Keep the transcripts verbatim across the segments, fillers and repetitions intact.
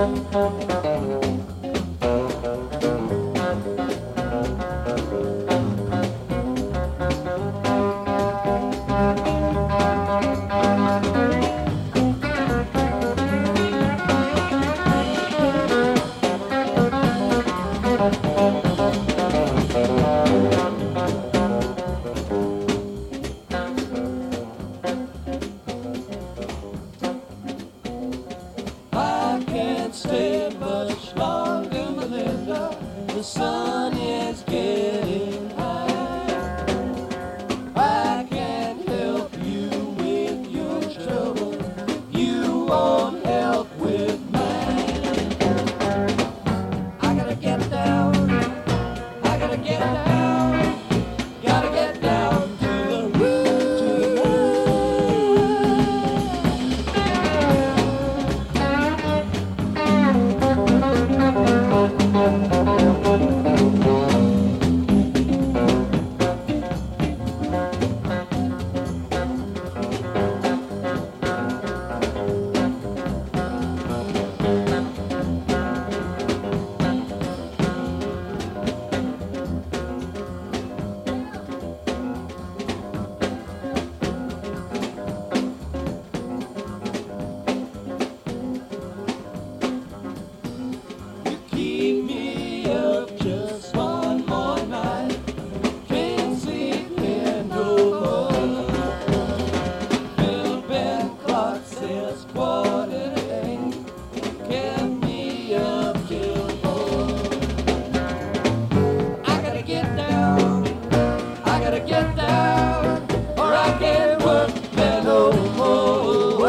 I can't stay much longer, Melinda. The sun is getting high. I can't help you with your trouble. You won't help with mine. I gotta get down. I gotta get down. Gotta get down to the root, to the keep me up just one more night. Can't sleep here no more. Philip Clark says quarter to eight. Kept me up till four. I gotta get down. I gotta get down, or I can't work there no more.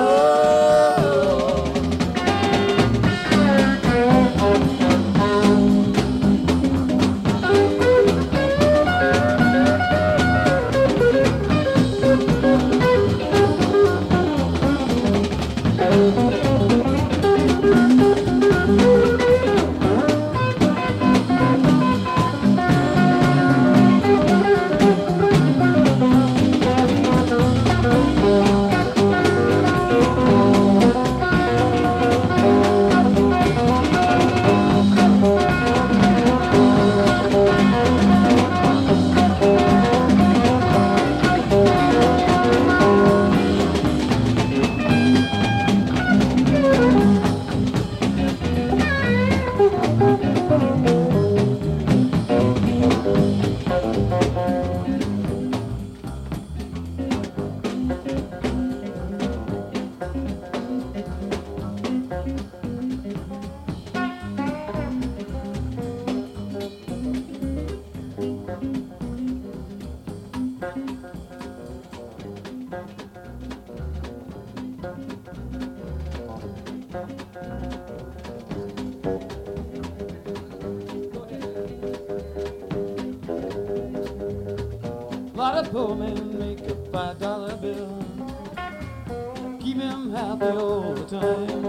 A lot of poor men make a five dollar bill, keep him happy all the time.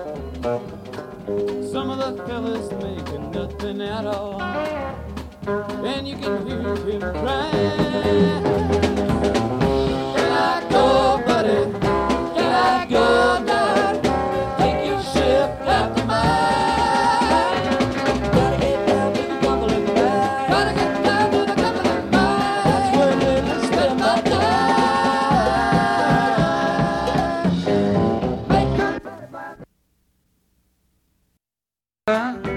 Some of the fellas making nothing at all, and you can hear him crying. Can I go, buddy? Can I go now? Take your shift after mine. Gotta get down to the Cumberland Mine. Gotta get down to the Cumberland Mine. That's where they spend my time. Make your